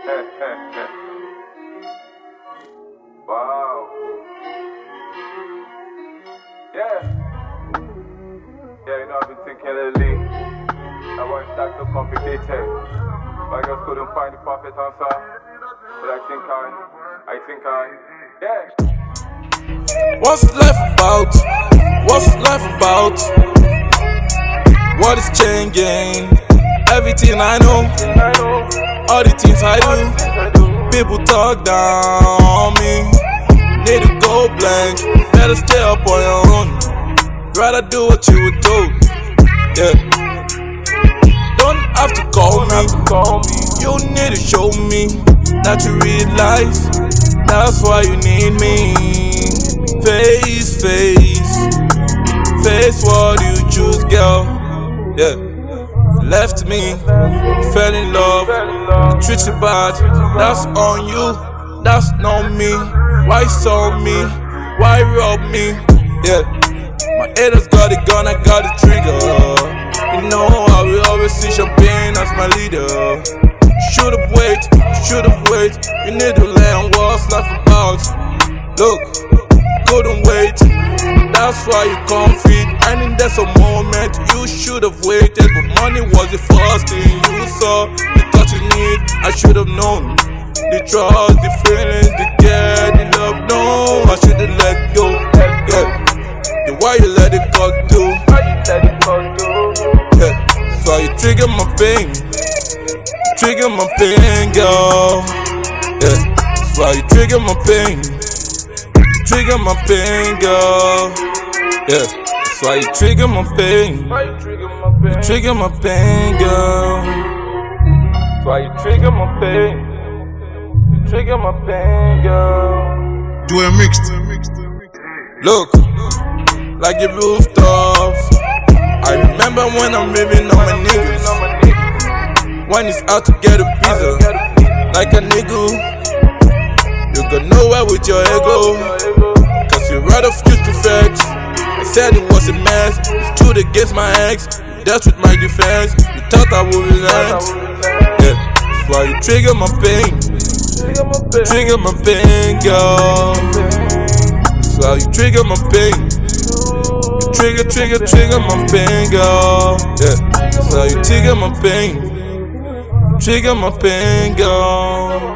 Wow. Yeah. Yeah, you know, I've been thinking lately. That why it's so complicated. I just couldn't find the perfect answer. But yeah. What's life about? What's life about? What is changing? Everything I know, all the things I do. People talk down on me. Need to go blank. Better stay up on your own. Rather do what you were told. Yeah. Don't have to call me. You need to show me that you realize. That's why you need me. Face what you choose, girl. Yeah. Left me, fell in love, treat you bad. That's on you, that's not me. Why saw me? Why rob me? Yeah. My haters got the gun, I got the trigger. You know I will always see champagne as my leader. Should've wait. You need to learn what's life about. Look, couldn't wait. That's why you can't feed. I think there's a moment you should've waited, but money was the first thing you saw. The thought you need, I should've known. The trust, the feelings, the care, the love, no, I should've let go. Yeah. Then why you let it go do? Yeah. So you trigger my pain. Trigger my pain, girl. Yeah. So you trigger my pain. Trigger my pain, girl. Yeah. So you trigger my pain. You trigger my pain, girl. So you trigger my pain. You trigger my pain, girl. Do a mixed. Look, like the rooftops. I remember when I'm living on my niggas. When it's out to get a pizza, like a nigga, you got nowhere with your ego. Cause you rather refused to fetch. I said it was a mess. You stood against my ex. You dealt with my defense. You thought I would relent. Yeah, that's why you trigger my pain. Trigger my pain, girl. That's why you trigger my pain. You trigger my pain, girl. Yeah, that's why you trigger my pain. Trigger my pain, girl.